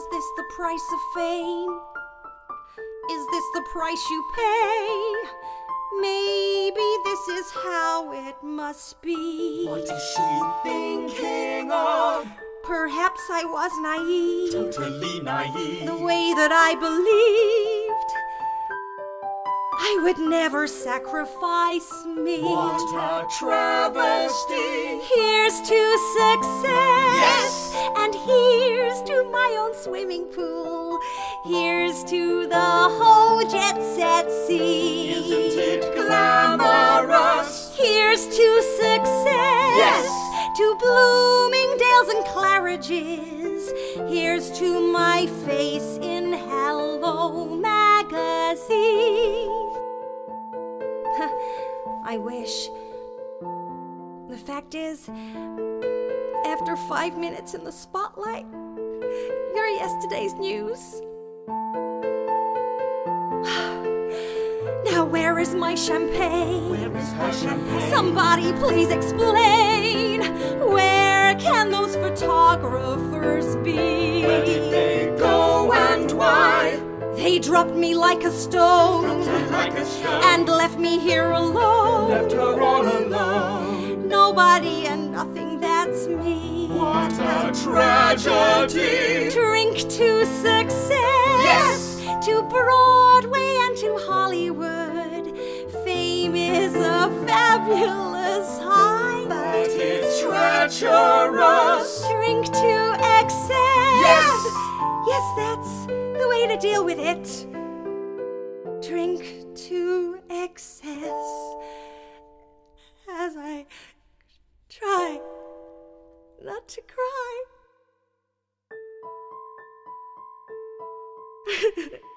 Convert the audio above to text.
this the price of fame? Is this the price you pay? Maybe this is how it must be. What is she thinking of? Perhaps I was naive, Totally naive. the way that I believed I would never sacrifice me. What a travesty! Here's to success, Yes! and here's to my own swimming pool. Here's to the whole jet set scene. Isn't it glamorous? Here's to success, Yes! to Bloomingdale's and Claridge's. Here's to my face in Hello Magazine. I wish. The fact is, after 5 minutes in the spotlight, you're yesterday's news. Now where is my champagne? Where is her champagne? Somebody please explain. Where can those photographers be? Where did they go and why? They dropped me like a stone Like a stone. and left me here alone. Left her all alone. Nobody and nothing, that's me. What a tragedy! Drink to success, Yes! to Broadway and to Hollywood. Fame is a fabulous high, But it's treacherous. drink to excess. Yes! Yes, that's the way to deal with it. Drink to excess as I try not to cry.